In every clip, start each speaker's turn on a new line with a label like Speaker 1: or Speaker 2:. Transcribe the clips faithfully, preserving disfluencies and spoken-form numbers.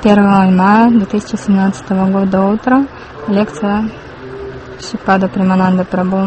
Speaker 1: первого мая две тысячи семнадцатого года утро. Лекция Шрипада Премананда Прабху.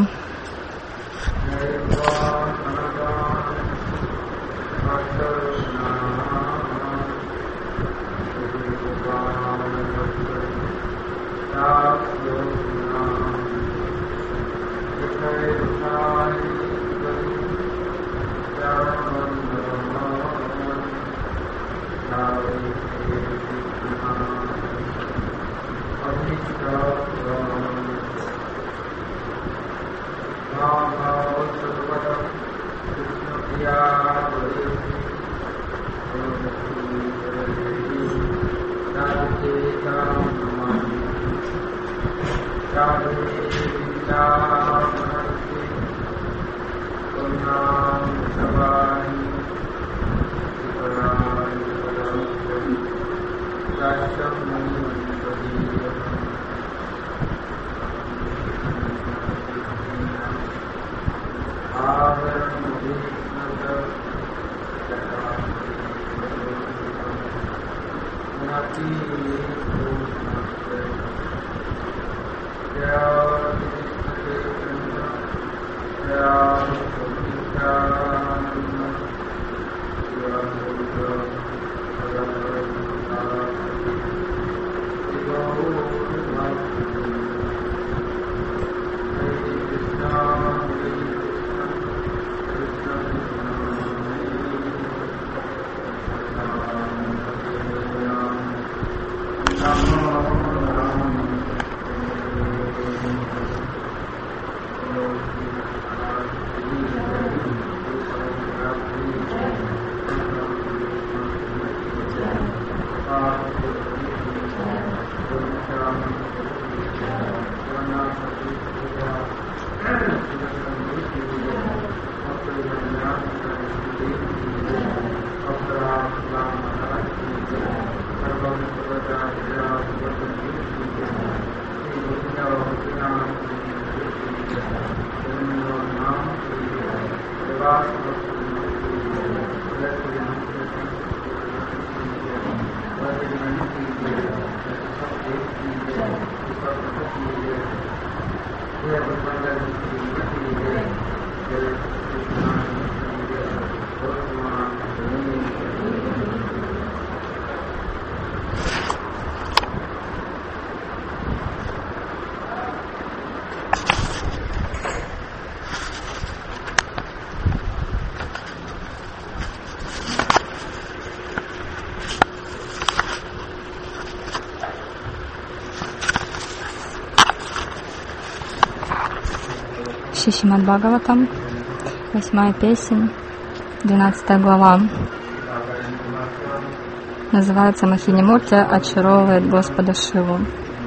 Speaker 1: Шримад Бхагаватам, восьмая песня, двенадцатая глава. Называется Махини Мурти очаровывает Господа Шиву.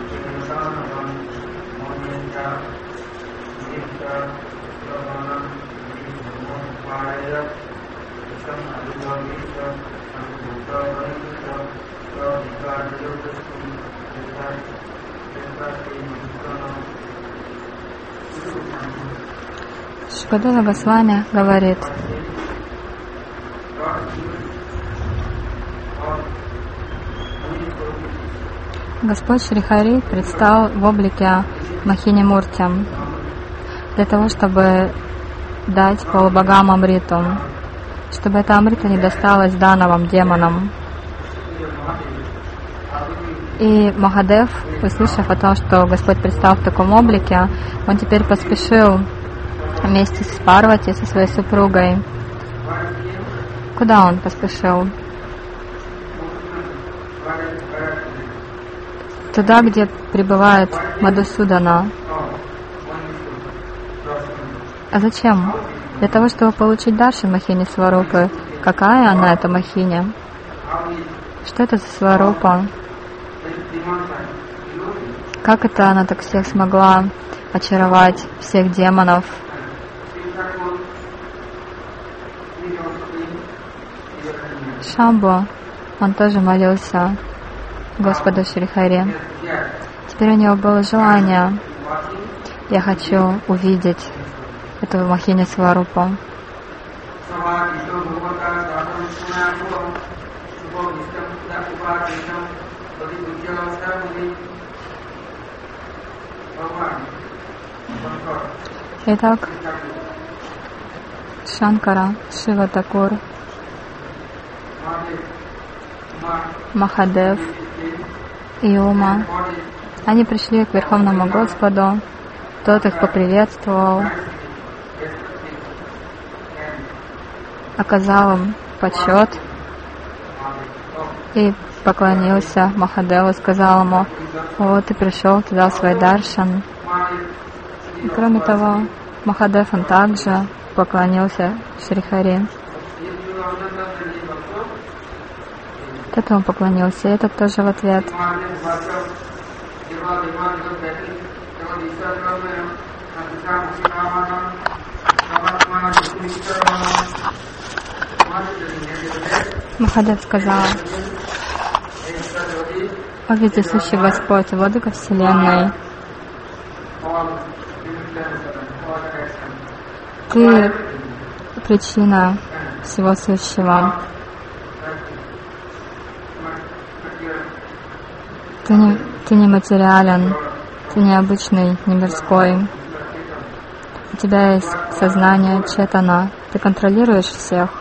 Speaker 1: Шрипада Госвами говорит: Господь Шри Хари предстал в облике Махини Мурти для того, чтобы дать полубогам Амриту, чтобы эта Амрита не досталась дановым демонам. И Махадев, услышав о том, что Господь предстал в таком облике, он теперь поспешил вместе с Парвати, со своей супругой. Куда он поспешил? Туда, где пребывает Мадхусудана. А зачем? Для того, чтобы получить даршан Махини Сварупы. Какая она, эта Махини? Что это за Сварупа? Как это она так всех смогла очаровать, всех демонов? Шамбу, он тоже молился Господу Шри Хари. Теперь у него было желание: я хочу увидеть эту Махини Сварупу. Итак, Шанкара, Шива Такур, Махадев и Ума, они пришли к Верховному Господу, тот их поприветствовал, оказал им почет и поклонился Махадеву, сказал ему: «О, ты пришел, ты дал свой даршан». И кроме того, Махадев он также поклонился Шри Хари. Этот он поклонился, и этот тоже в ответ. Махадев сказал: «О вездесущий Господь, Владыка Вселенной, Ты причина всего сущего. Ты не, ты не материален, ты не обычный, не мирской. У тебя есть сознание четана, ты контролируешь всех».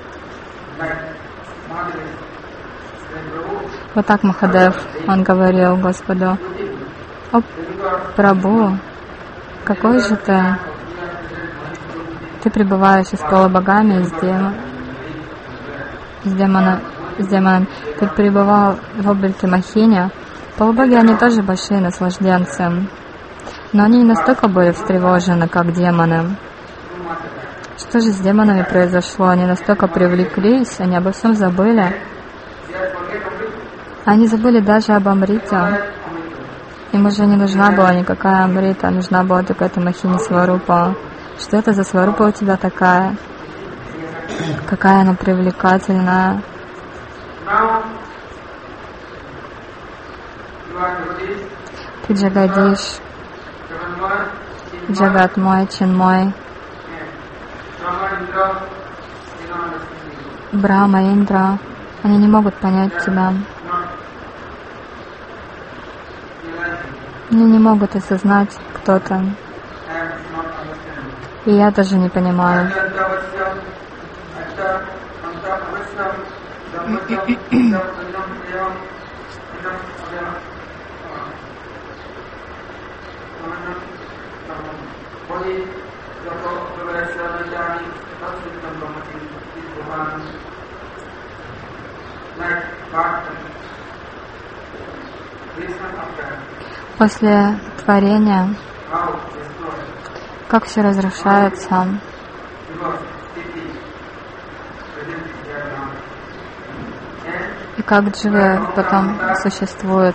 Speaker 1: Вот так Махадев, он говорил Господу: «О, Прабху, какой же ты? Ты пребываешь с полубогами, с, дем... с, демона... с демоном. Ты пребывал в облике Махини. Полубоги, они тоже большие наслажденцы, но они не настолько были встревожены, как демоны. Что же с демонами произошло? Они настолько привлеклись, они обо всем забыли. Они забыли даже об Амрите. Им уже не нужна была никакая Амрита, нужна была только эта Махини Сварупа. Что это за Сварупа у тебя такая? Какая она привлекательная. Ты Джагадиш, Джагат мой, Чин мой. Брахма, Индра, они не могут понять тебя. Они не могут осознать, кто ты. И я даже не понимаю. После творения, как все разрушается, и как дживы потом существуют.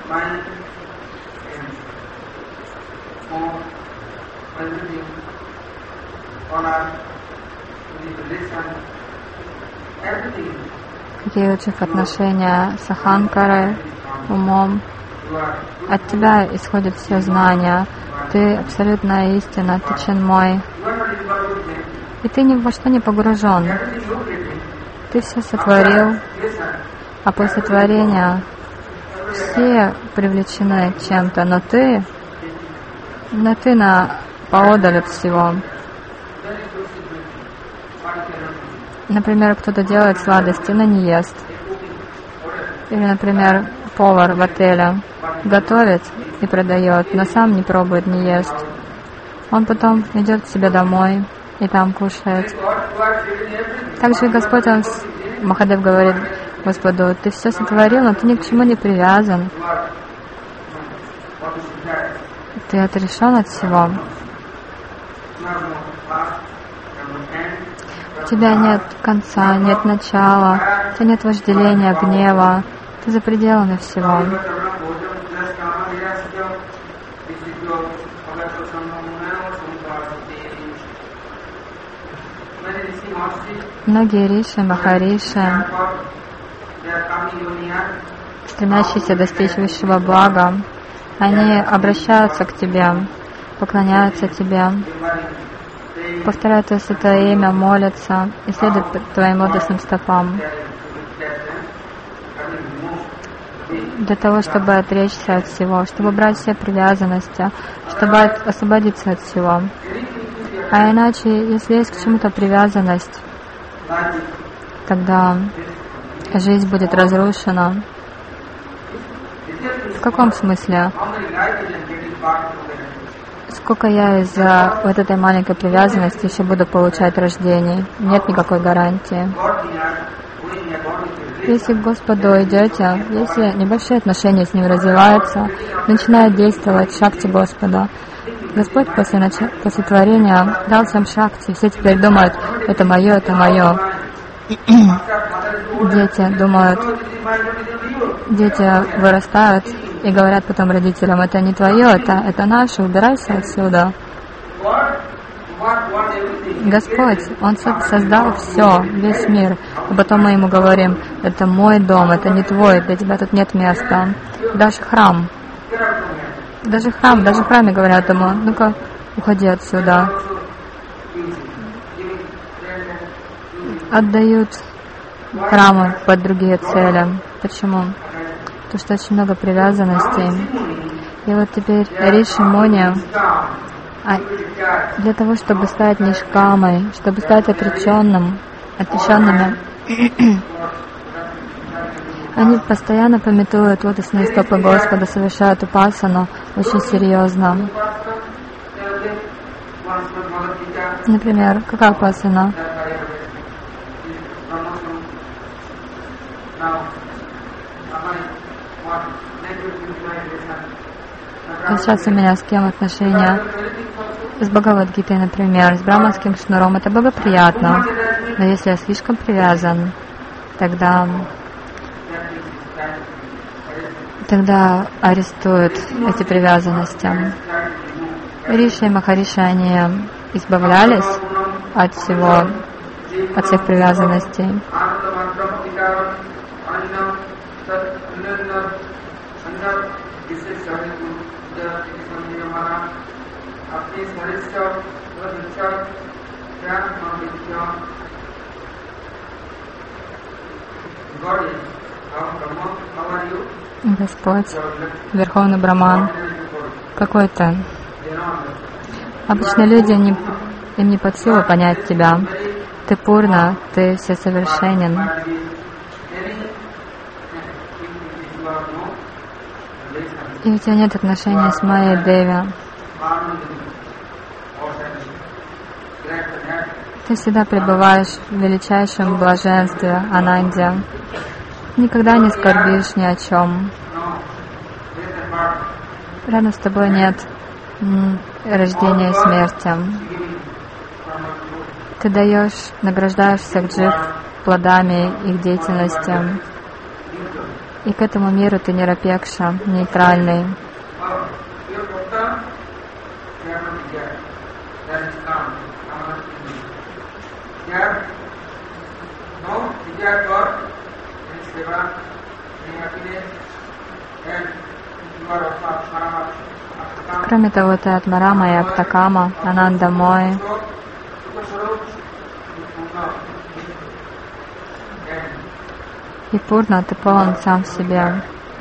Speaker 1: Какие у джив отношения с Аханкарой, умом. От тебя исходит все знания. Ты абсолютная истина, ты Чин мой. И ты ни во что не погружен. Ты все сотворил, а после творения все привлечены чем-то, но ты, но ты на поодаль от всего. Например, кто-то делает сладости, но не ест. Или, например, повар в отеле готовит и продает, но сам не пробует, не ест. Он потом идет к себе домой и там кушает. Также Господь, он, Махадев говорит Господу: ты все сотворил, но ты ни к чему не привязан. Ты отрешен от всего. У тебя нет конца, нет начала, у тебя нет вожделения, гнева. Ты за пределами всего. Многие риши, махариши, стремящиеся достичь высшего блага, они обращаются к тебе, поклоняются тебе, повторяют твое святое имя, молятся и следуют твоим лотосным стопам. для того, чтобы отречься от всего, чтобы брать все привязанности, чтобы освободиться от всего. А иначе, если есть к чему-то привязанность, тогда жизнь будет разрушена. В каком смысле? Сколько я из-за вот этой маленькой привязанности еще буду получать рождений? Нет никакой гарантии. Если к Господу идете, если небольшие отношения с Ним развиваются, начинает действовать шакти Господа. Господь после, нач... после творения дал всем шакти, все теперь думают, это мое, это мое. Дети думают, дети вырастают и говорят потом родителям, это не твое, это, это наше, убирайся отсюда. Господь, Он создал все, весь мир. А потом мы Ему говорим, это мой дом, это не твой, для тебя тут нет места. Даже храм. Даже храм, даже в храме говорят ему, ну-ка, уходи отсюда. Отдают храмы под другие цели. Почему? Потому что очень много привязанностей. И вот теперь Риши Муни, а для того, чтобы стать нишкамой, чтобы стать отреченным, отреченными, они постоянно памятуют лотосные стопы Господа, совершают упасану очень серьезно. Например, какая упасана? Сейчас у меня с кем отношения? С Бхагавад-гитой, например, с браманским шнуром. Это благоприятно. Но если я слишком привязан, тогда, тогда арестуют эти привязанности. Риши и Махариши, они избавлялись от всего, от всех привязанностей. Господь, Верховный Браман, какой ты? Обычно люди, не, им не под силу понять тебя. Ты пурна, ты всесовершенен. И у тебя нет отношения с Майей Деви. Ты всегда пребываешь в величайшем блаженстве, Ананде. Никогда не скорбишь ни о чем. Рядом с тобой нет м, рождения и смерти. Ты даешь, награждаешь всех джив плодами их деятельности. И к этому миру ты нирапекша, нейтральный. Кроме того, ты Атмарама и Аптакама, Ананда Мой. И Пурна, ты полон сам в себе.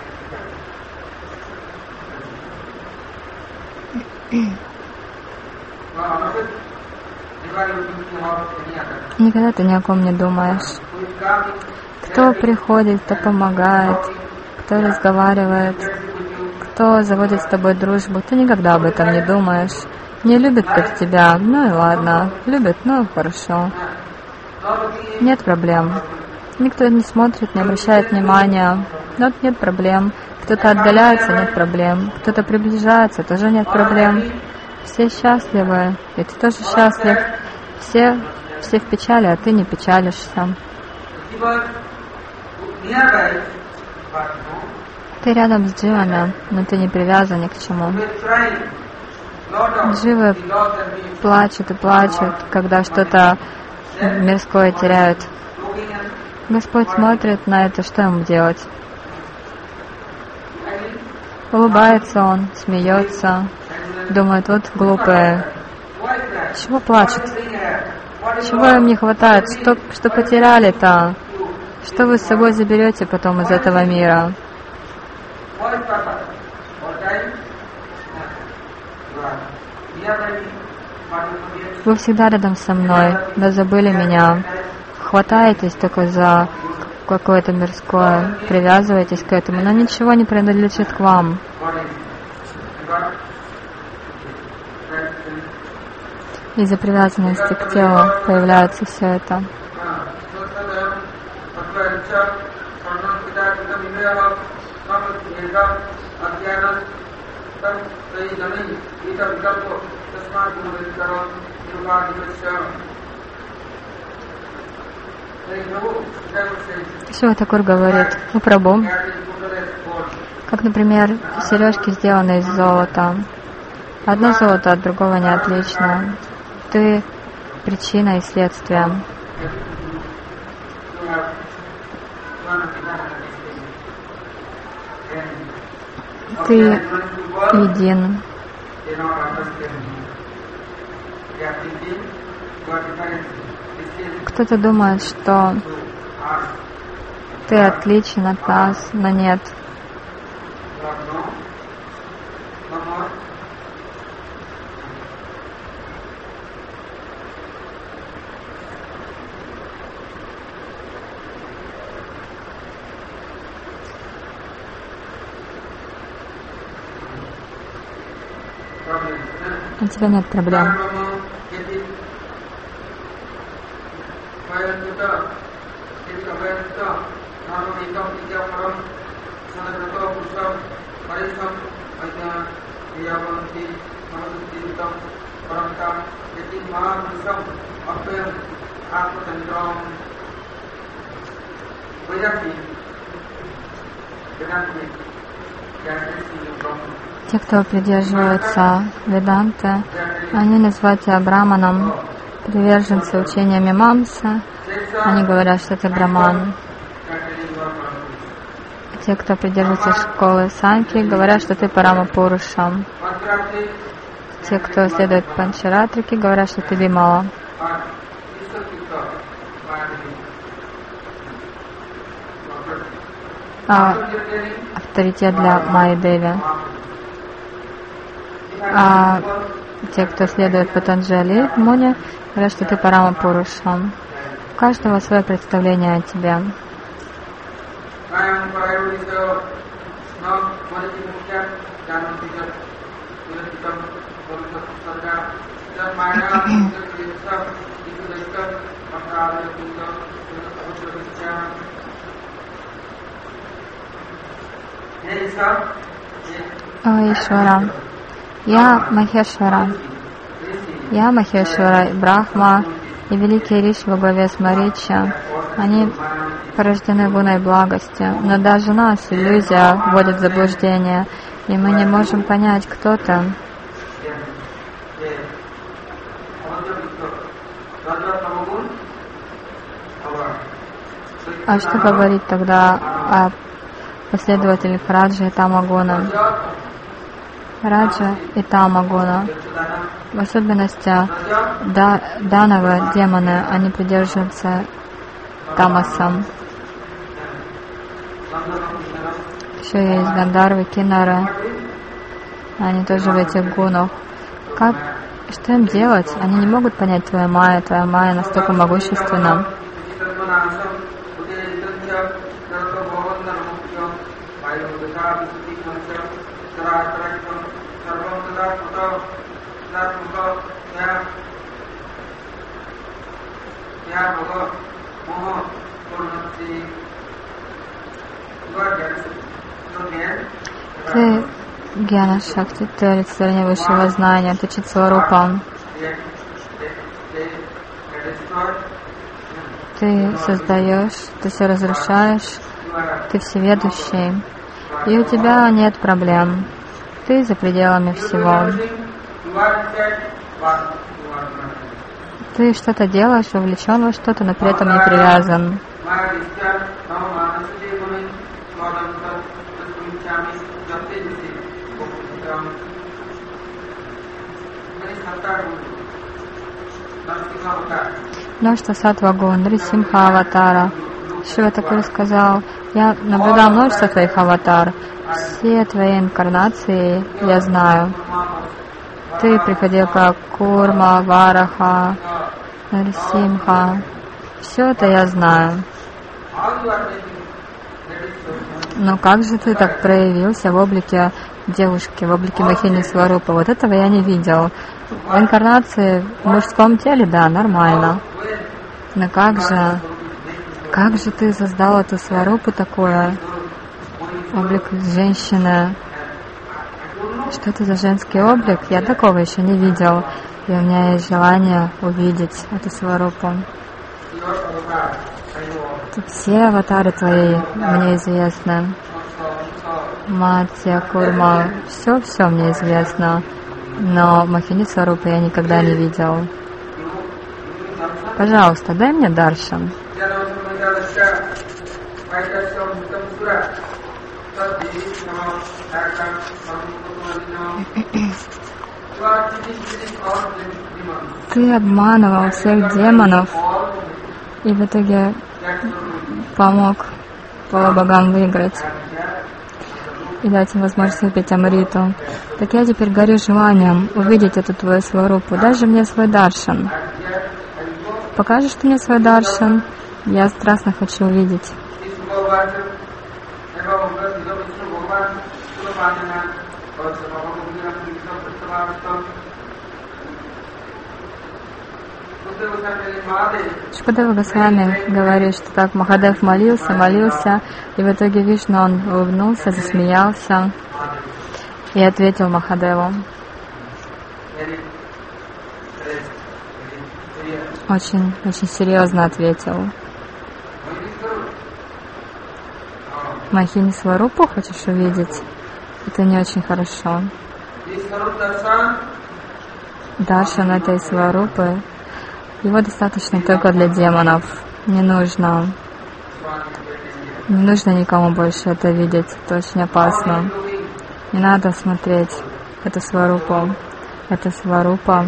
Speaker 1: Никогда ты ни о ком не думаешь. Кто приходит, кто помогает, кто разговаривает, кто заводит с тобой дружбу, ты никогда об этом не думаешь. Не любит кто-то тебя, ну и ладно. Любит, ну хорошо. Нет проблем. Никто не смотрит, не обращает внимания. Вот нет проблем. Кто-то отдаляется, нет проблем. Кто-то приближается, тоже нет проблем. Все счастливы, и ты тоже счастлив. Все, все в печали, а ты не печалишься. Ты рядом с дживами, но ты не привязан ни к чему. Дживы плачут и плачут, когда что-то мирское теряют. Господь смотрит на это, что ему делать? Улыбается он, смеется, думает, вот глупые. Чего плачут? Чего им не хватает? Что, что потеряли-то? Что вы с собой заберете потом из этого мира? Вы всегда рядом со мной, да забыли меня. Хватаетесь только за какое-то мирское, привязываетесь к этому, но ничего не принадлежит к вам. Из-за привязанности к телу появляется все это. Шива Такур говорит: «О Прабху, как, например, сережки сделаны из золота. Одно золото от другого не отлично. Ты причина и следствие. Ты един. Кто-то думает, что ты отличен от нас, но нет. У тебя нет проблем. Те, кто придерживается Веданты, они называют себя браманом, приверженцы учения Мимамса, они говорят, что это браман. Те, кто придерживается школы Санки, говорят, что ты Парама Пуруша. Те, кто следует Панчаратрике, говорят, что ты Бимала. А авторитет для Майи Деви. А те, кто следует Патанджали, Муни, говорят, что ты Парама Пуруша. У каждого свое представление о тебе. О, Ишвара. Я Махешвара. Я Махешвара, и Брахма, и великий Риши во главе с Марича. Они порождены гуной благости, но даже нас иллюзия вводит в заблуждение, и мы не можем понять, кто ты. А что говорить тогда о последователях Раджа и Тамагуна? Раджа и Тамагуна, в особенности да, Данавы, демоны, они придерживаются Тамасом. Еще есть Гандарвы, Кинары, они тоже в этих гунах. Как, что им делать? Они не могут понять твою майя, твоя майя настолько могущественна. Ты Гьяна Шакти, ты олицетворение высшего знания, ты Читсварупа. Ты создаешь, ты все разрушаешь, ты всеведущий. И у тебя нет проблем. Ты за пределами всего. Ты что-то делаешь, увлечен во что-то, но при этом не привязан. Множество саттва гун, Нрисимха аватара. Шива Такур сказал, Я наблюдал множество твоих аватар. Все твои инкарнации я знаю. Ты приходил как Курма, Вараха, Нарсимха. Все это я знаю. Но как же ты так проявился в облике девушки, в облике Махини Сварупы? Вот этого я не видел. В инкарнации в мужском теле, да, нормально. Но как же, как же ты создал эту Сварупу такое? Облик женщины. Что это за женский облик? Я такого еще не видел. И у меня есть желание увидеть эту Сварупу. Все аватары твои мне известны. Матья, Курма, все-все мне известно. Но Махини Сварупу я никогда не видел. Пожалуйста, дай мне даршан. Ты обманывал всех демонов и в итоге помог полубогам выиграть и дать им возможность выпить амриту. Так я теперь горю желанием увидеть эту твою сварупу. Дай же мне свой даршан. Покажешь ты мне свой даршан? Я страстно хочу увидеть. Шукадева Госвами говорит, что так Махадев молился, молился, и в итоге Вишну, он улыбнулся, засмеялся и ответил Махадеву. Очень, очень серьезно ответил. Махини Сварупу хочешь увидеть? Это не очень хорошо. Даршан этой Сварупы, его достаточно только для демонов. Не нужно. Не нужно никому больше это видеть. Это очень опасно. Не надо смотреть эту Сварупу. Это Сварупа.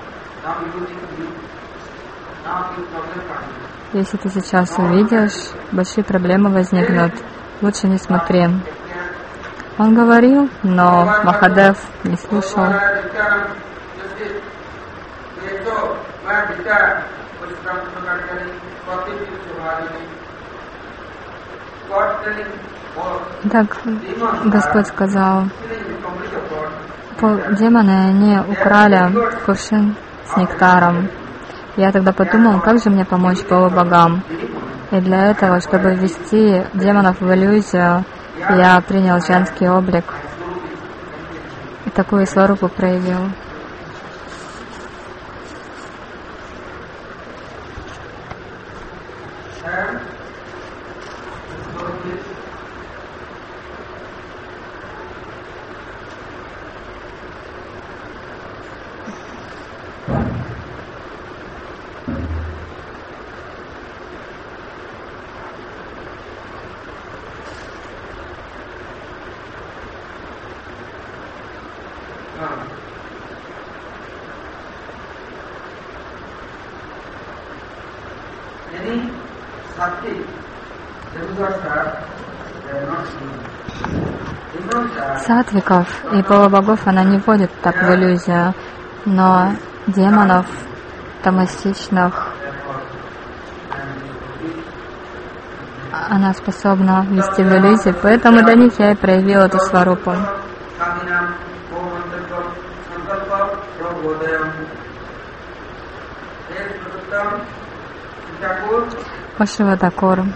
Speaker 1: Если ты сейчас увидишь, большие проблемы возникнут. Лучше не смотри. Он говорил, но Махадев не слушал. Так Господь сказал, демоны, они украли кувшин с нектаром. Я тогда подумал, как же мне помочь полубогам. И для этого, чтобы ввести демонов в иллюзию, я принял женский облик и такую сварупу проявил. Сатвиков и полубогов она не вводит так в иллюзию, но демонов тамасичных она способна ввести в иллюзию, поэтому для них я и проявила эту сварупу. Пашиватакур.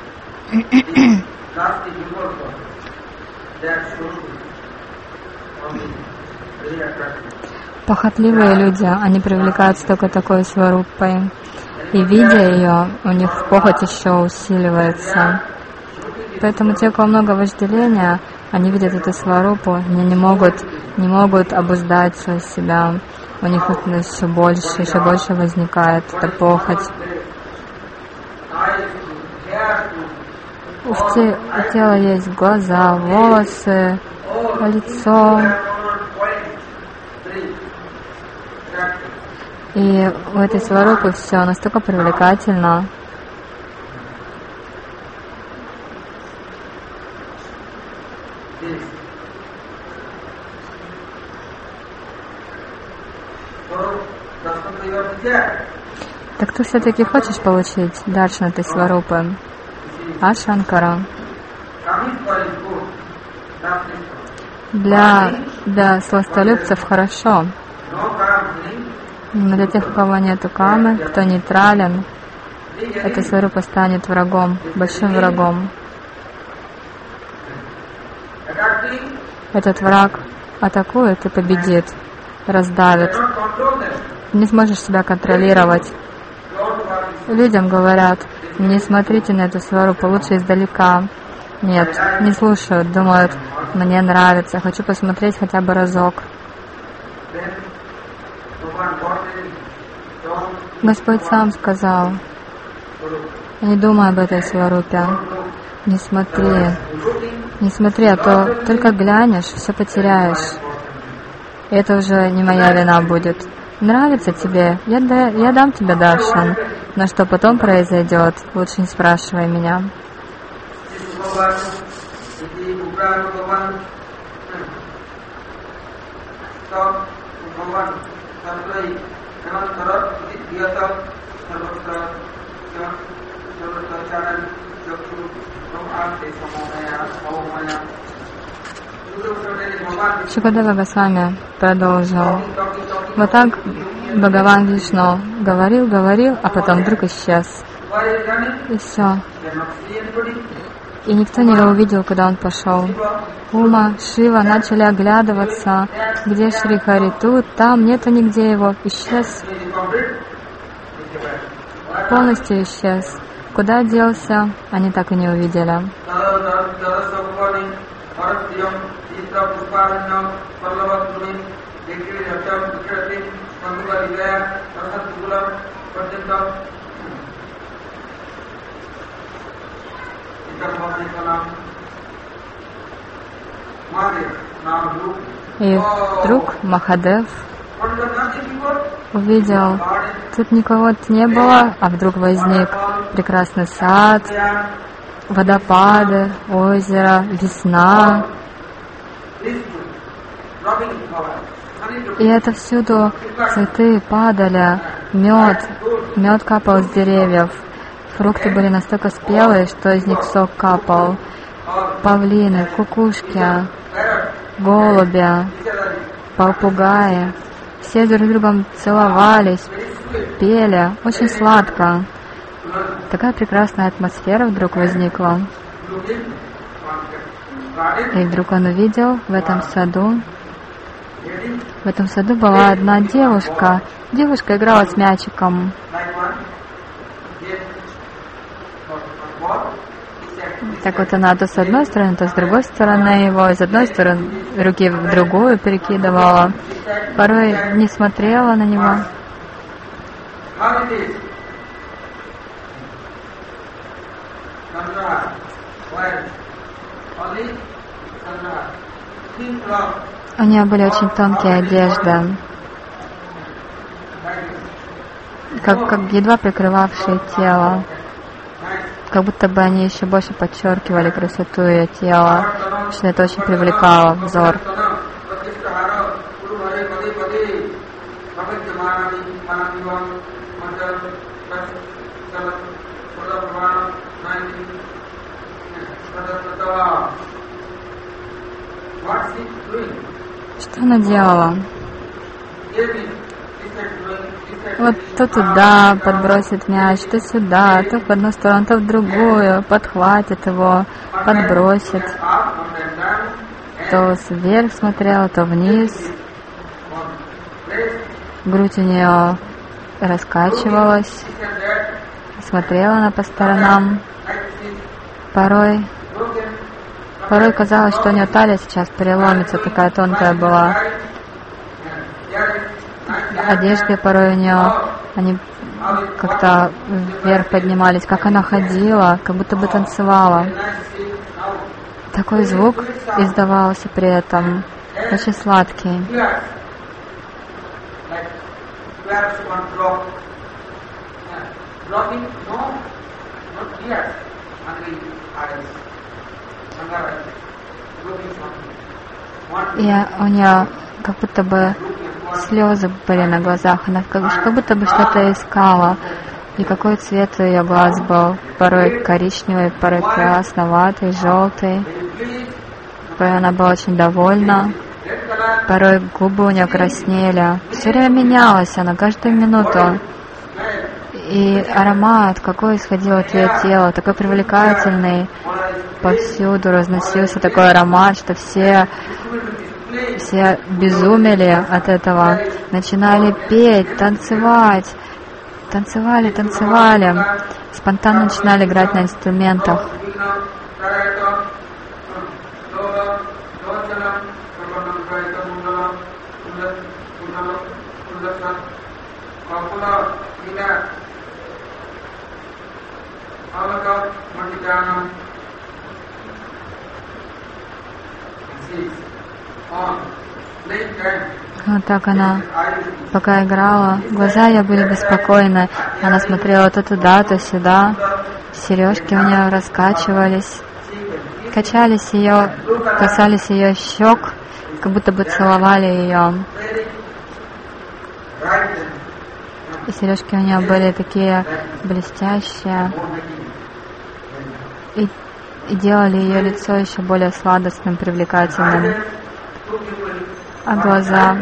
Speaker 1: Похотливые люди, они привлекаются только такой сварупой. И видя ее, у них похоть еще усиливается. Поэтому те, у кого много вожделения, они видят эту сварупу, они не могут, не могут обуздать себя. У них это еще больше, еще больше возникает эта похоть. У, те, у тела есть глаза, волосы, лицо. И у этой сварупы все настолько привлекательно. Так ты все-таки хочешь получить Даршана Сварупы? А Шанкара? Для, для сластолюбцев хорошо, но для тех, у кого нету камы, кто нейтрален, эта Сварупа станет врагом, большим врагом. Этот враг атакует и победит, раздавит. Не сможешь себя контролировать. Людям говорят: не смотрите на эту Сварупу, лучше издалека. Нет, не слушают, думают: мне нравится, хочу посмотреть хотя бы разок. Господь сам сказал: не думай об этой Сварупе, не смотри, не смотри, а то только глянешь, все потеряешь. И это уже не моя вина будет. Нравится тебе? Я, да, я дам тебе даршан, но что потом произойдет, лучше не спрашивай меня. Шукадева Госвами продолжил. Вот так Бхагаван Вишну говорил, говорил, а потом вдруг исчез. И все. И никто не увидел, куда он пошел. Ума, Шива начали оглядываться. Где Шри Хари? Тут, там, нету нигде его. Исчез. Полностью исчез. Куда делся, они так и не увидели. И вдруг Махадев увидел, тут никого не было, а вдруг возник прекрасный сад, водопады, озеро, весна. И это всюду цветы падали, мед, мед капал с деревьев. Фрукты были настолько спелые, что из них сок капал. Павлины, кукушки, голуби, попугаи. Все друг с другом целовались, пели, очень сладко. Такая прекрасная атмосфера вдруг возникла. И вдруг он увидел в этом саду, в этом саду была одна девушка. Девушка играла с мячиком. Так вот она то с одной стороны, то с другой стороны его, из одной стороны руки в другую перекидывала. Порой не смотрела на него. У нее были очень тонкие одежды, как, как едва прикрывавшие тело, как будто бы они еще больше подчеркивали красоту ее тела, что это очень привлекало взор. Что она делала? Вот то туда подбросит мяч, то сюда, то в одну сторону, то в другую, подхватит его, подбросит. То вверх смотрела, то вниз. Грудь у нее раскачивалась, смотрела она по сторонам. Порой, порой казалось, что у нее талия сейчас переломится, такая тонкая была. Одежды порой у нее, они как-то вверх поднимались, как она ходила, как будто бы танцевала. Такой звук издавался при этом, очень сладкий. И у нее как будто бы слезы были на глазах, она как, как будто бы что-то искала. И какой цвет у ее глаз был, порой коричневый, порой красноватый, желтый. Порой она была очень довольна, порой губы у нее краснели. Все время менялась она, каждую минуту. И аромат, какой исходил от ее тела, такой привлекательный, повсюду разносился такой аромат, что все, все безумели от этого, начинали петь, танцевать, танцевали, танцевали, спонтанно начинали играть на инструментах. Вот так она, пока играла, глаза ее были беспокойны, она смотрела то туда, то сюда, сережки у нее раскачивались, качались ее, касались ее щек, как будто бы целовали ее. И сережки у нее были такие блестящие и, и делали ее лицо еще более сладостным, привлекательным. А глаза?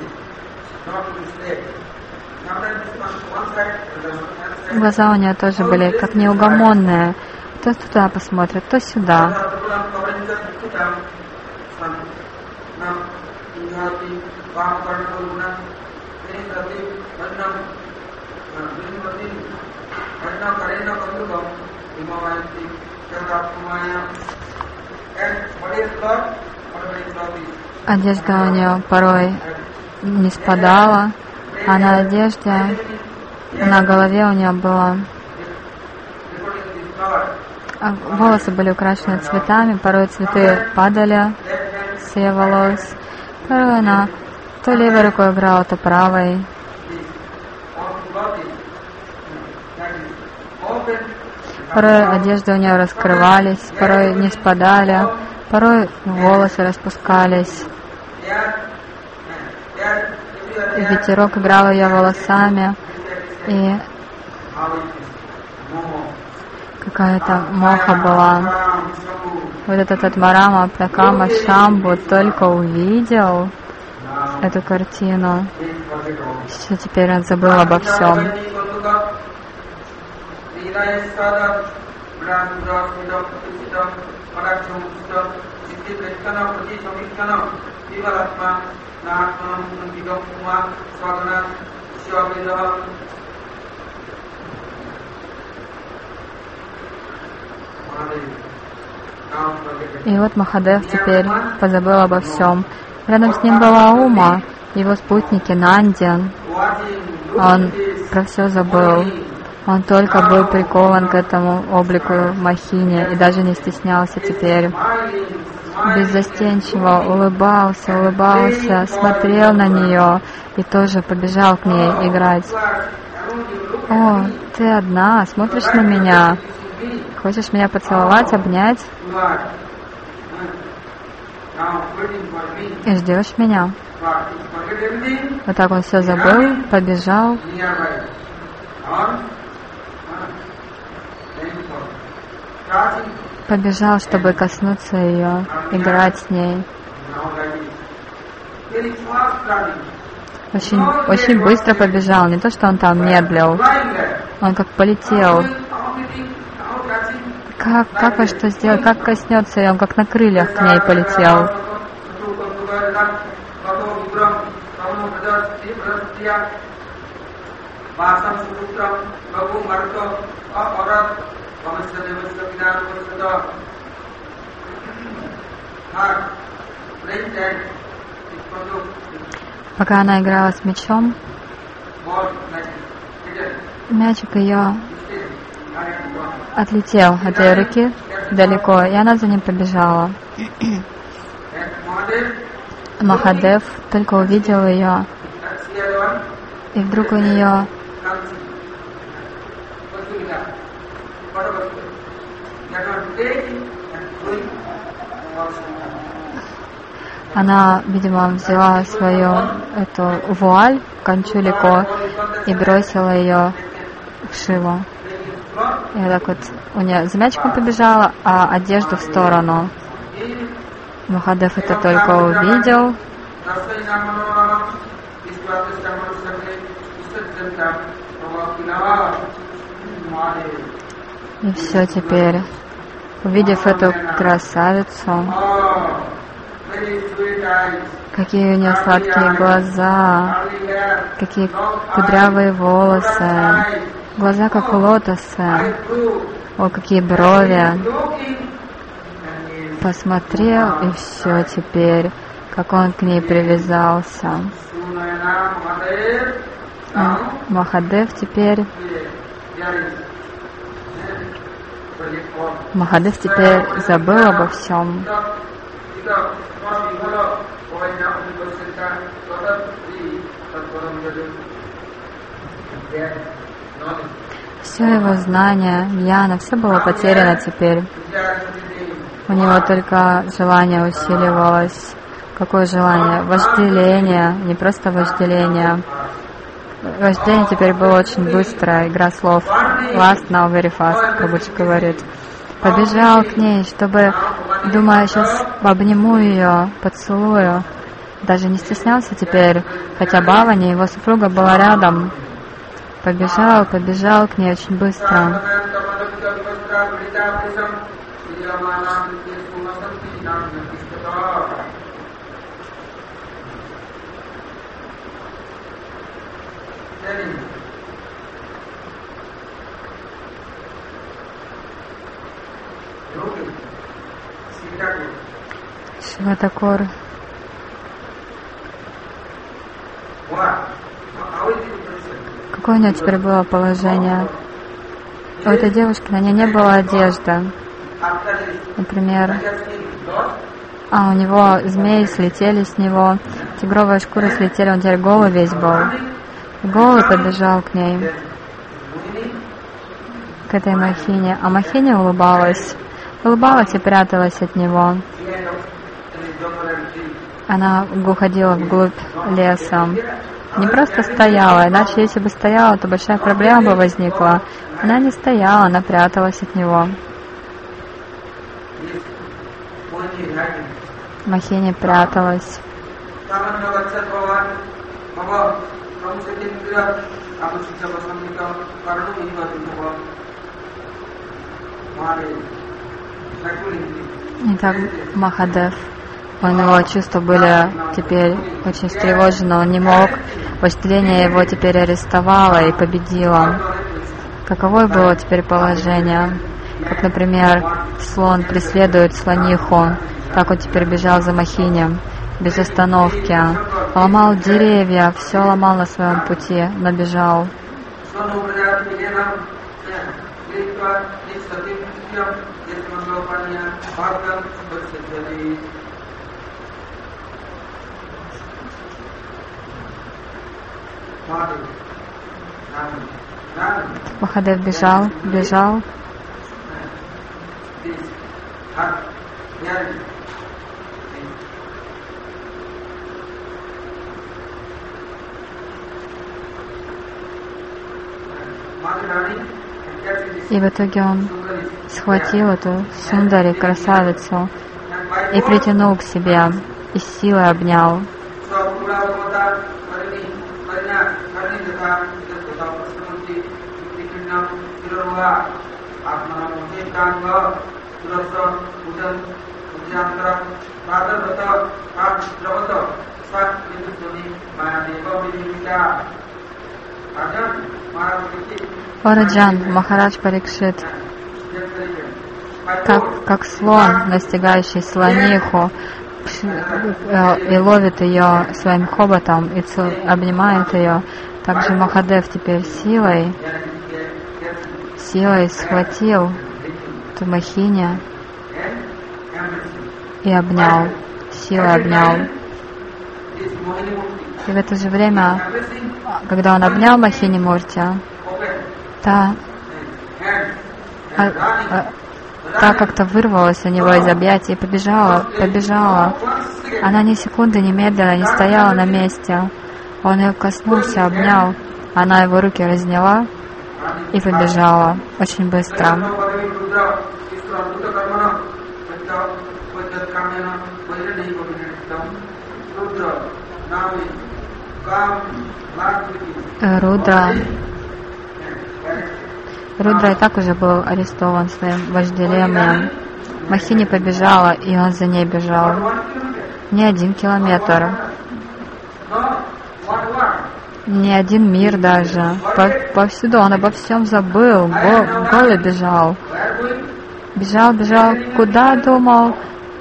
Speaker 1: Глаза у нее тоже были как неугомонные. То туда посмотрит, то сюда. Одежда у нее порой не спадала, а на одежде, на голове у нее было... Волосы были украшены цветами, порой цветы падали с ее волос. Порой она то левой рукой играла, то правой. Порой одежды у нее раскрывались, порой не спадали, порой волосы распускались. И ветерок играл ее волосами, и какая-то моха была. Вот этот Атмарама Пракама Шамбу только увидел эту картину, все, теперь он забыл обо всем. И вот Махадев теперь позабыл обо всем. Рядом с ним была Ума, его спутники Нандин. Он про все забыл. Он только был прикован к этому облику Махини и даже не стеснялся теперь. Беззастенчиво улыбался, улыбался, смотрел на нее и тоже побежал к ней играть. «О, ты одна, смотришь на меня? Хочешь меня поцеловать, обнять? И ждешь меня?» Вот так он все забыл, побежал. Побежал, чтобы коснуться ее, играть с ней. Очень, очень быстро побежал, не то, что он там медлил. Он как полетел. Как, как он что сделал, как коснется ее, он как на крыльях к ней полетел. Пока она играла с мячом, мячик ее отлетел от ее руки далеко, и она за ним побежала. Махадев только увидел ее, и вдруг у нее Она, видимо, взяла свою эту вуаль, канчулику, и бросила ее в Шиву. И вот так вот у нее за мячиком побежала, а одежду в сторону. Махадев это только увидел. И все теперь, увидев эту красавицу, какие у нее сладкие глаза, какие кудрявые волосы, глаза как у лотоса, о, какие брови. Посмотрел, и все теперь, как он к ней привязался. Махадев теперь Махадев теперь забыл обо всем. Все его знание, гьяна, все было потеряно теперь. У него только желание усиливалось. Какое желание? Вожделение, не просто вожделение. Вожделение теперь было очень быстрое, игра слов. Last, now, very fast, как Будда говорит. Побежал к ней, чтобы, думая, сейчас обниму ее, поцелую. Даже не стеснялся теперь, хотя Бавани, его супруга, была рядом. Побежал, побежал к ней очень быстро. Шиватакур. Какое у нее теперь было положение? У этой девушки на ней не было одежды. Например, а у него змеи слетели с него, тигровые шкуры слетели, он теперь голый весь был. Голый побежал к ней, к этой Махине. А Махиня улыбалась. Улыбалась и пряталась от него. Она уходила вглубь леса. Не просто стояла, иначе если бы стояла, то большая проблема бы возникла. Она не стояла, она пряталась от него. Махини пряталась. Итак, Махадев, у него чувства были теперь очень встревожены, он не мог, вожделение его теперь арестовало и победило. Каково было теперь положение? Как, например, слон преследует слониху, так он теперь бежал за Махини без остановки, ломал деревья, все ломал на своем пути, но бежал. Махадев бежал, бежал. И в итоге он схватил эту Сундари, красавицу, и притянул к себе, и с силой обнял. О Раджан, Махарадж Парикшит, как, как слон, настигающий слониху, и ловит ее своим хоботом и цел, обнимает ее, также Махадев теперь силой, силой схватил эту Махини и обнял, силой обнял. И в это же время, когда он обнял Махини Мурти, та так как-то вырвалась у него из объятий и побежала, побежала. Она ни секунды не медлила, не стояла на месте. Он ее коснулся, обнял. Она его руки разняла и побежала очень быстро. Рудра. Рудра и так уже был арестован своим вожделением. Махини побежала, и он за ней бежал. Не один километр. Не один мир даже. Повсюду он обо всем забыл. Го, голый бежал. Бежал, бежал. Куда думал?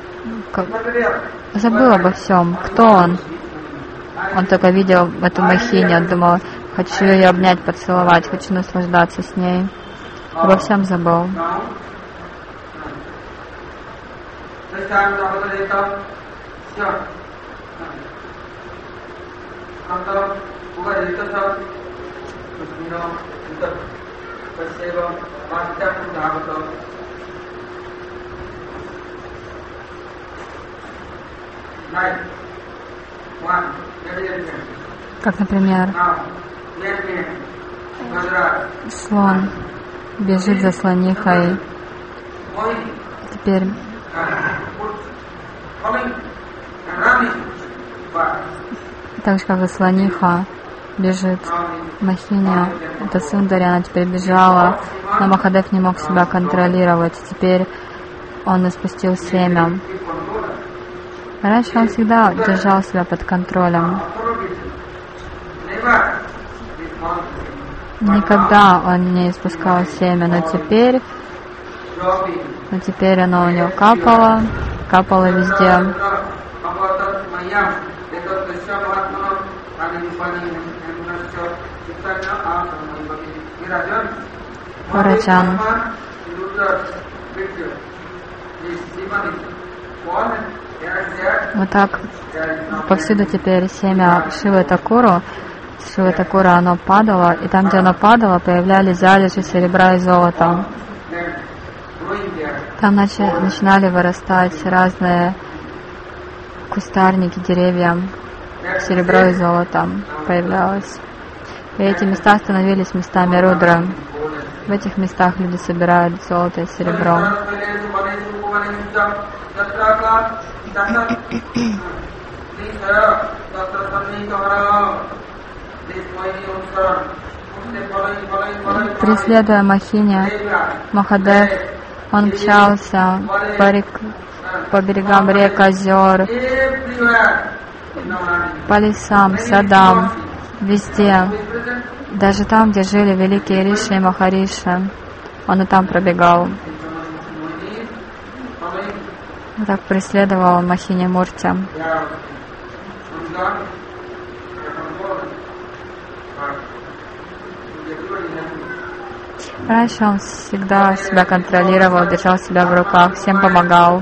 Speaker 1: Забыл обо всем. Кто он? Он только видел эту Махини. Он думал, хочу ее обнять, поцеловать, хочу наслаждаться с ней. Обо всем забыл. Как, например, слон бежит за слонихой. Теперь так же, как и слониха бежит Махини, это Сундари, она теперь бежала, но Махадев не мог себя контролировать. Теперь он испустил семя. Раньше он всегда держал себя под контролем. Никогда он не испускал семя, но теперь, но теперь оно у него капало, капало везде. Раджан. Вот так повсюду теперь семя Шивы Такуру. Шивы Такура оно падало, и там, где оно падало, появлялись залежи серебра и золота. Там начи- начинали вырастать разные кустарники, деревья, серебро и золото появлялось. И эти места становились местами Рудры. В этих местах люди собирают золото и серебро. Преследуя Махини, Махадев, он мчался по, рек, по берегам рек, озер, по лесам, садам, везде. Даже там, где жили великие Риши и Махариши, он и там пробегал. Так преследовал Махини Мурти. Раньше он всегда себя контролировал, держал себя в руках, всем помогал.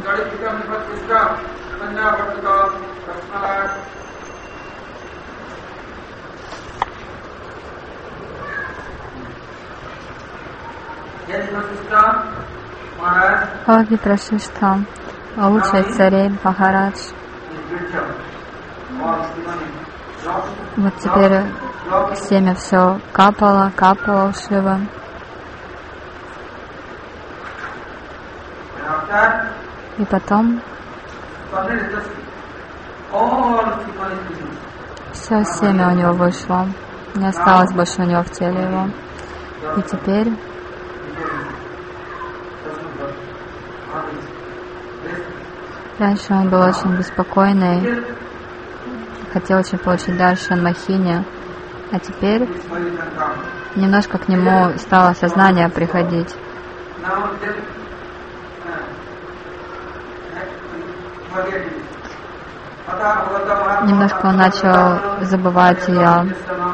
Speaker 1: О Випрашишта, лучший царей Махарадж. Вот теперь семя все капало, капало у Шивы. И потом все семя у него вышло. Не осталось больше у него в теле его. И теперь раньше он был очень беспокойный, хотел очень получить дальше Махини, а теперь немножко к нему стало сознание приходить. Немножко он начал забывать ее.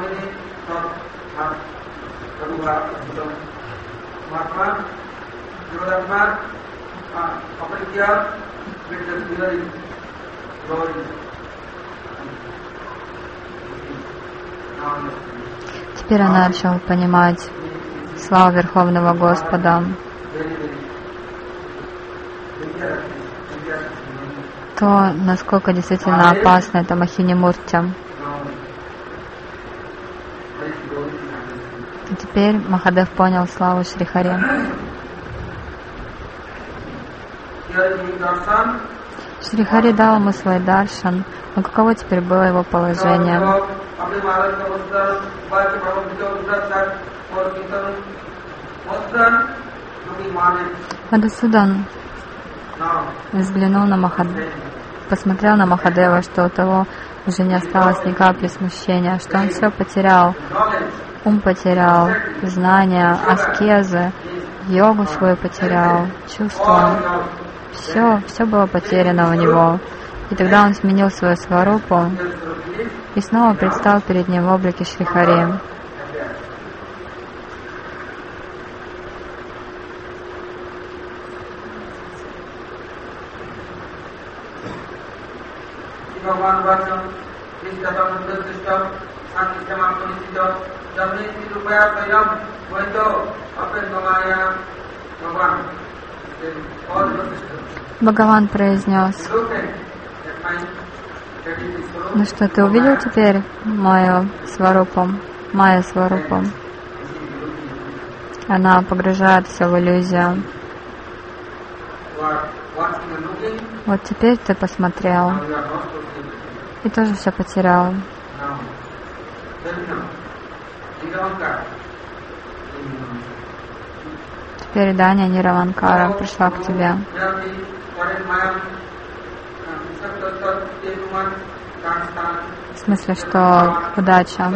Speaker 1: Теперь он начал понимать славу Верховного Господа. то, насколько действительно опасно это Махини-мурти. И теперь Махадев понял славу Шри Хари. Шри Хари дал ему свой даршан, но каково теперь было его положение? Мадхусудан взглянул на Махадева, посмотрел на Махадева, что у того уже не осталось ни капли смущения, что он все потерял, ум потерял, знания, аскезы, йогу свою потерял, чувства. Все, все было потеряно у него. И тогда он сменил свою сварупу и снова предстал перед ним в облике Шри Хари. Бхагаван произнес: ну что, ты увидел теперь мою сварупу, мою сварупу? Она погружает все в иллюзию. Вот теперь ты посмотрел и тоже все потерял. Теперь Даня Нираванкара пришла к тебе. В смысле, что удача.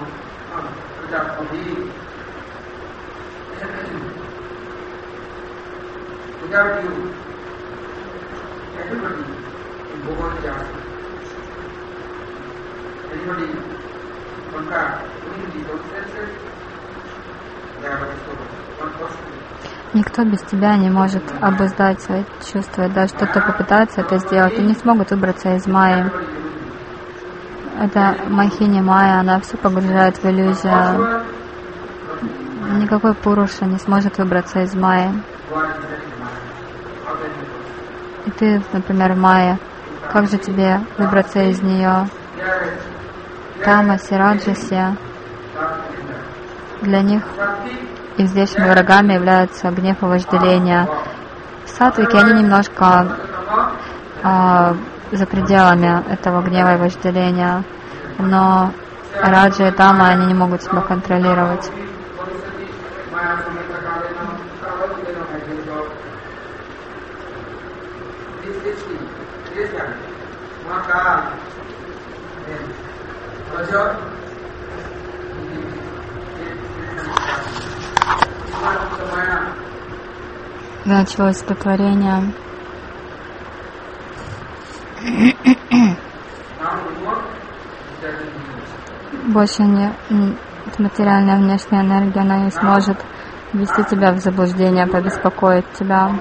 Speaker 1: Никто без тебя не может обуздать свои чувства. Даже тот, кто попытается это сделать, они не смогут выбраться из майи. Это Махини Майя, она все погружает в иллюзию. Никакой Пуруша не сможет выбраться из майи. И ты, например, в майе, как же тебе выбраться из нее? Тамаси, Раджаси, для них их здешними врагами являются гнев и вожделение. Сатвики, они немножко а, за пределами этого гнева и вожделения, но Раджа и Тама, они не могут себя контролировать. Началось сотворение. Больше не материальная внешняя энергия, она не сможет ввести тебя в заблуждение, побеспокоить тебя.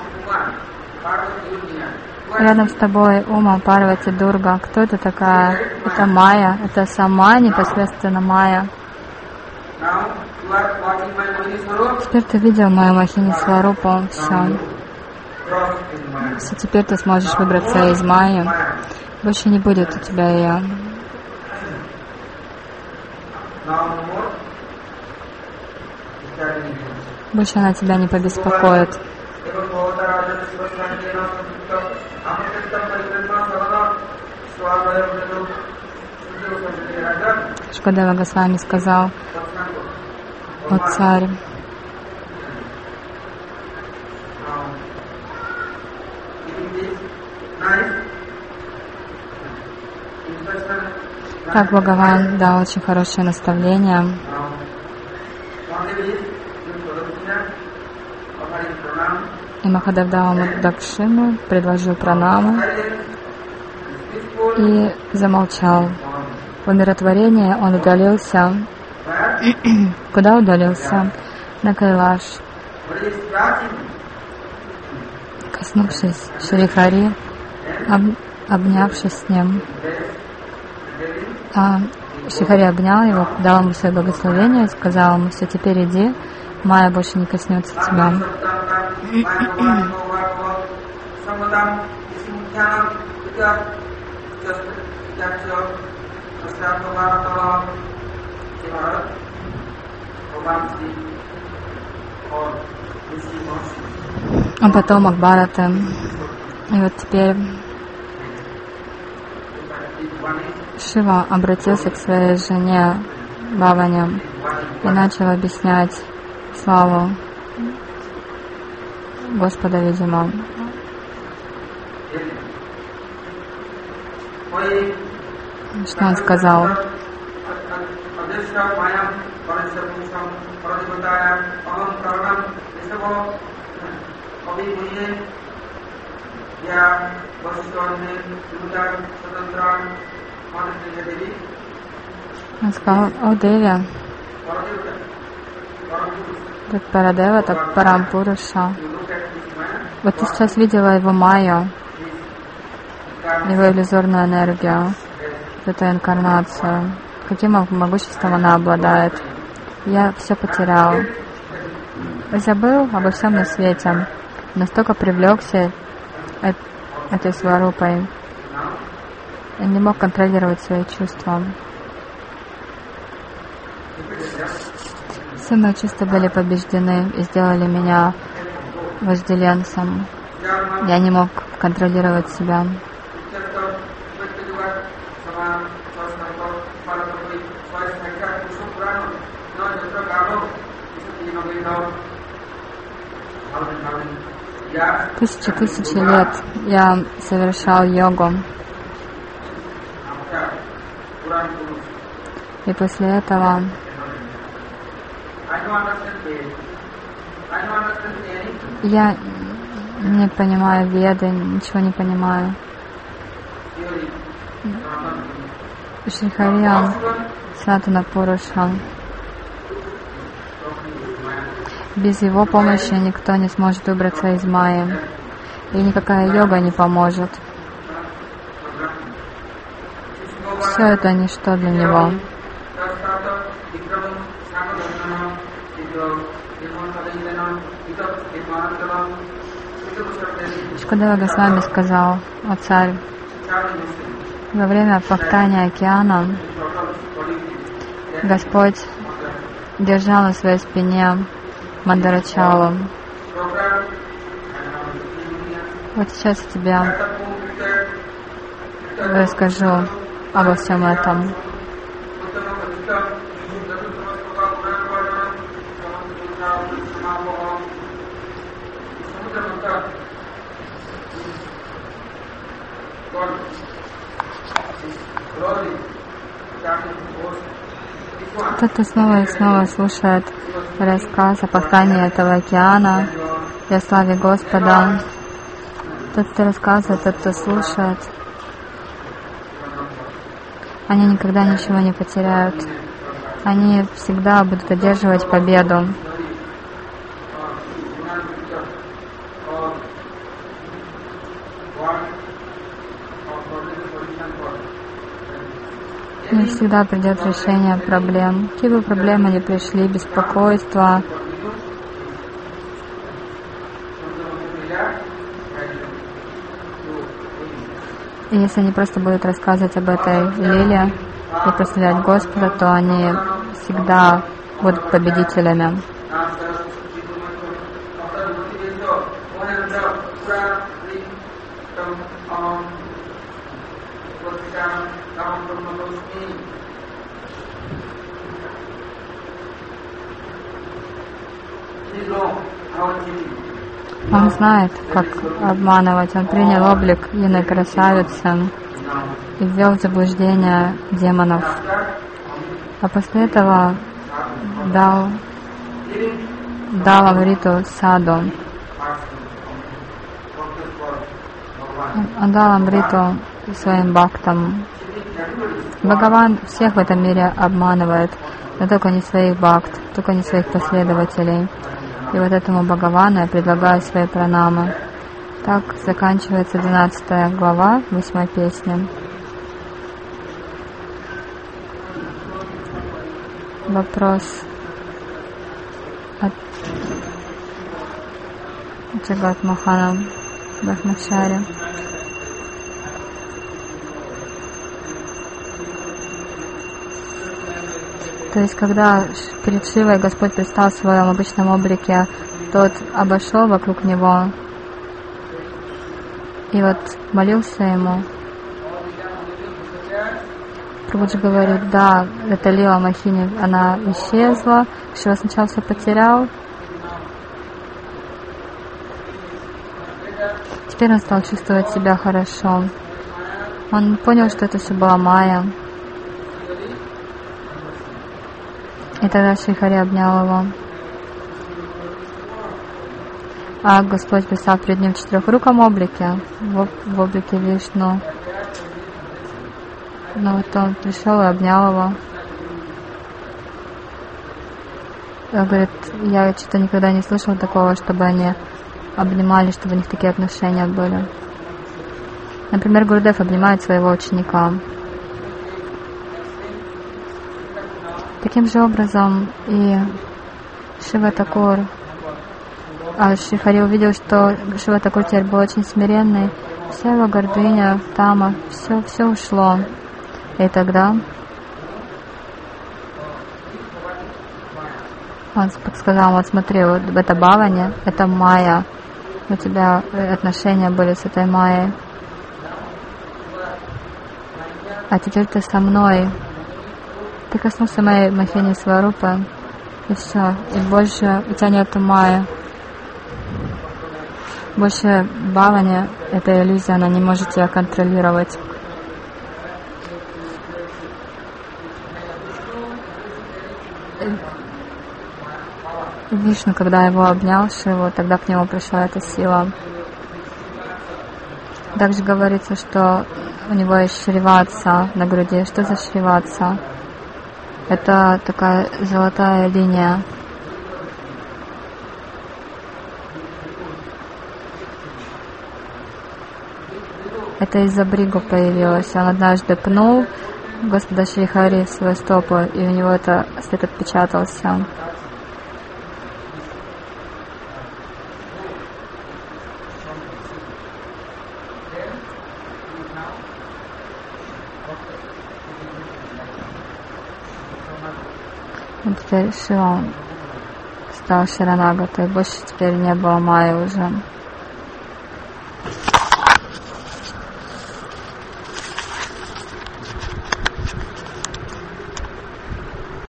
Speaker 1: Рядом с тобой Ума, Парвати, Дурга. Кто это такая? Это Майя. Это сама непосредственно Майя. Теперь ты видел мою Махини Сварупу. Все. Все. Теперь ты сможешь выбраться из Майи. Больше не будет у тебя ее. Больше она тебя не побеспокоит. Шукадева Госвами сказал: о царь, так Бхагаван дал очень хорошее наставление. И Махадев дал ему дакшину, предложил пранаму и замолчал. В умиротворении он удалился. Куда удалился? На Кайлаш. Коснувшись Шри Хари, об, обнявшись с ним, а Шри Хари обнял его, дал ему свое благословение и сказал ему: все, теперь иди, Майя больше не коснется тебя. А потомок Бхараты. И вот теперь Шива обратился к своей жене Бхаване и начал объяснять славу Господа, видимо. Что он сказал? Он сказал: о Деви, так Парадева, так Парампуруша. Вот ты сейчас видела его майю, его иллюзорную энергию, эту инкарнацию. Каким могуществом она обладает? Я все потерял. Забыл обо всем на свете. Настолько привлекся этой сварупой. Я не мог контролировать свои чувства. Все мои чувства были побеждены и сделали меня вожделенцем. Я не мог контролировать себя. Тысячи тысячи лет я совершал йогу. И после этого я не понимаю веды, ничего не понимаю. Шри Хари, Сатана Пуруша. Без его помощи никто не сможет выбраться из майи. И никакая йога не поможет. Все это ничто для него. Шукадева Госвами сказал: о царь, во время пахтания океана Господь держал на своей спине Мандарачалу. Вот сейчас я тебе расскажу обо всем этом. Тот, кто снова и снова слушает рассказ о пахтании этого океана и о славе Господа, тот, кто рассказывает, тот, кто слушает, они никогда ничего не потеряют. Они всегда будут одерживать победу. И всегда придет решение проблем. Какие бы проблемы ни пришли, беспокойство, и если они просто будут рассказывать об этой лиле и прославлять Господа, то они всегда будут победителями. Он знает, как обманывать. Он принял облик юной красавицы и ввел в заблуждение демонов. А после этого дал, дал Амриту Саду. Он дал Амриту своим бхактам. Бхагаван всех в этом мире обманывает, но только не своих бхакт, только не своих последователей. И вот этому Бхагавану я предлагаю свои пранамы. Так заканчивается двенадцатая глава восьмой песни. Вопрос от Джагат Мохана Брахмачари. То есть, когда перед Шивой Господь предстал в своем обычном облике, тот обошел вокруг него и вот молился ему. Прабхуджи говорит, да, эта лила Махини, она исчезла, Шива сначала все потерял, теперь он стал чувствовать себя хорошо. Он понял, что это все была майя. И тогда Шри Хари обнял его. А Господь предстал перед ним в четырехруком облике, в, в облике Вишну. Ну вот он пришел и обнял его. Он говорит, я что-то никогда не слышал такого, чтобы они обнимали, чтобы у них такие отношения были. Например, Гурудев обнимает своего ученика. Таким же образом и Шива Такур. А Шри Хари увидел, что Шива Такур теперь был очень смиренный. Вся его гордыня, тама, все, все ушло. И тогда он сказал, вот смотри, вот это бхавани, это майя. У тебя отношения были с этой майей. А теперь ты со мной. Ты коснулся моей Махини Сварупы, и все. И больше у тебя нету майи. Больше бхавани, эта иллюзия, она не может тебя контролировать. Вишну, когда его обнял Шиву, тогда к нему пришла эта сила. Также говорится, что у него есть шриватса на груди. Что за шриватса? Это такая золотая линия. Это из-за Бригу появилось. Он однажды пнул Господа Шри Хари в свою стопу, и у него это след отпечатался. И теперь Шива стал Шаранагата, и больше теперь не было майи уже.